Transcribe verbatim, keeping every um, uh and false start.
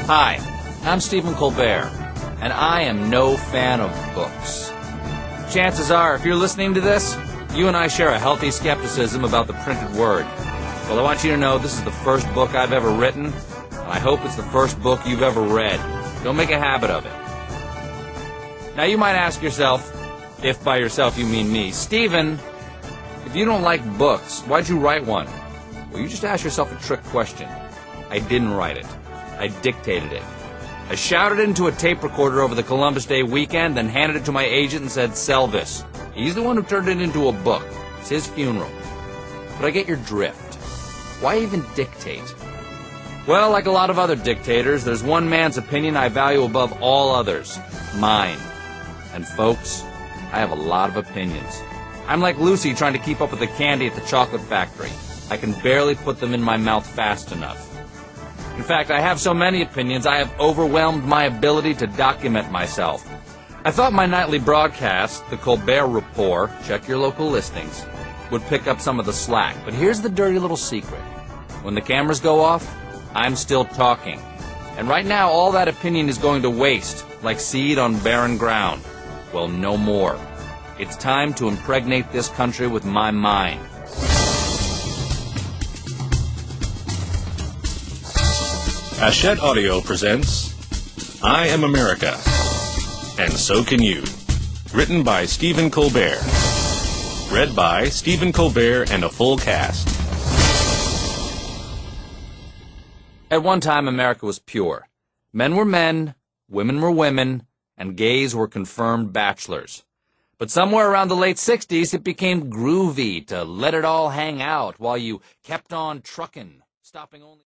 Hi, I'm Stephen Colbert, and I am no fan of books. Chances are, if you're listening to this, you and I share a healthy skepticism about the printed word. Well, I want you to know this is the first book I've ever written, and I hope it's the first book you've ever read. Don't make a habit of it. Now, you might ask yourself, if by yourself you mean me, Stephen, if you don't like books, why'd you write one? Well, you just asked yourself a trick question. I didn't write it. I dictated it. I shouted it into a tape recorder over the Columbus Day weekend, then handed it to my agent and said, sell this. He's the one who turned it into a book. It's his funeral. But I get your drift. Why even dictate? Well, like a lot of other dictators, there's one man's opinion I value above all others. Mine. And folks, I have a lot of opinions. I'm like Lucy trying to keep up with the candy at the chocolate factory. I can barely put them in my mouth fast enough. In fact, I have so many opinions, I have overwhelmed my ability to document myself. I thought my nightly broadcast, the Colbert Report, check your local listings, would pick up some of the slack. But here's the dirty little secret. When the cameras go off, I'm still talking. And right now, all that opinion is going to waste, like seed on barren ground. Well, no more. It's time to impregnate this country with my mind. Hachette Audio presents I Am America, and So Can You. Written by Stephen Colbert. Read by Stephen Colbert and a full cast. At one time, America was pure. Men were men, women were women, and gays were confirmed bachelors. But somewhere around the late sixties, it became groovy to let it all hang out while you kept on trucking, stopping only...